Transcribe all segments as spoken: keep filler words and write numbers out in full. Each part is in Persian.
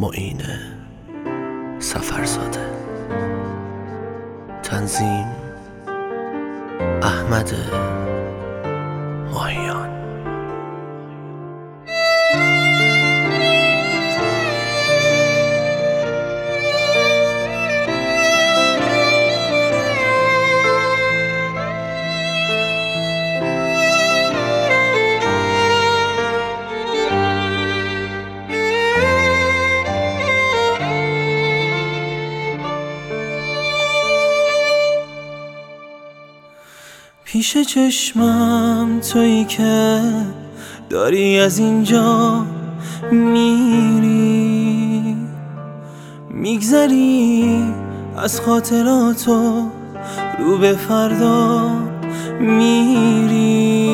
معین سفرزاده. تنظیم احمد ماهیان. پیش چشمم تویی که داری از اینجا میری، میگذری از خاطراتو رو به فردا میری.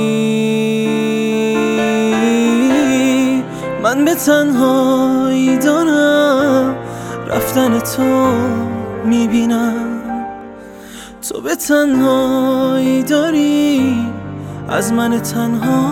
من به تنهایی دارم رفتن تو میبینم، تو به تنهایی داری از من تنها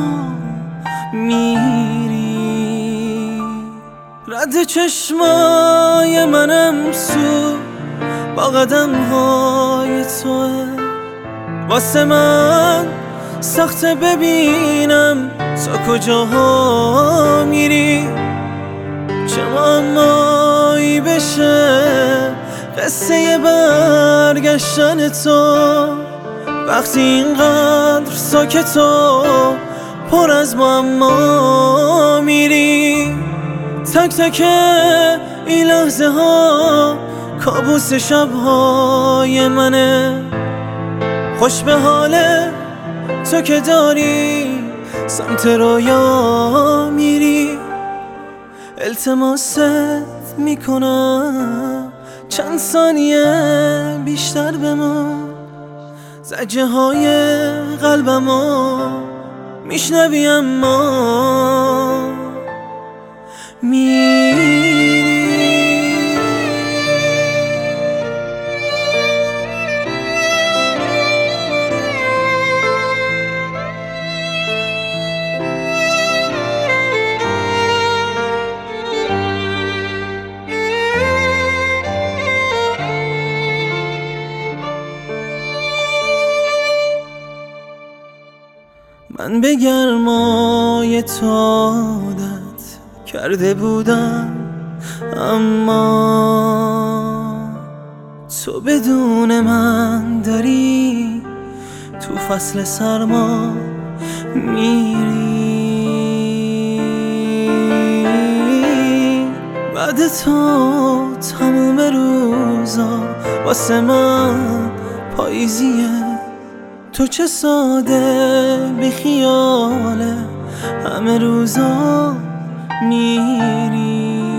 میری. رد چشمای منم سو با قدم های توه، واسه من سخته ببینم تا کجاها میری. چه معمایی بشه قصه برگشتن تو وقتی اینقدر ساکت و پر از معما میری. تک تک این لحظه ها کابوس شبهای منه، خوش به حال تو که داری سمت رویا میری. التماست میکنم چند ثانیه بیشتر بمون، زجه های قلبمو میشنوی اما میری. من به گرمای تو عادت کرده بودم، اما تو بدون من داری تو فصل سرما میری. بعد تو تموم روزا واسه من پاییزیه، تو چه ساده بی خیاله همه روزا میری.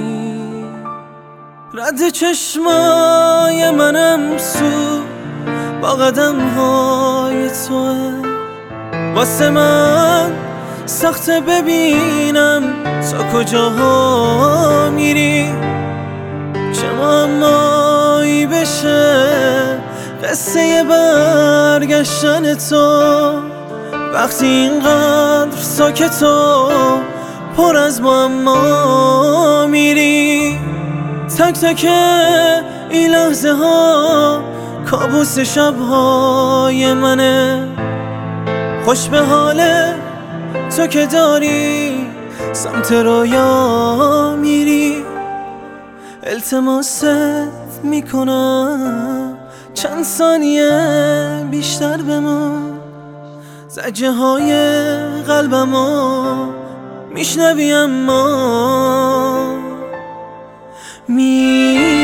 رد چشمای منم سو با قدم های توه، واسه من سخته ببینم تا کجاها میری. چه معمایی بشه قصه برگشتن تو وقتی اینقدر ساکت و پر از معما میری. تک تک این لحظه ها کابوس شبهای منه، خوش به حال تو که داری سمت رویا میری. التماست میکنم چند ثانیه بیشتر بمون، زجه های قلبمو میشنوی اما می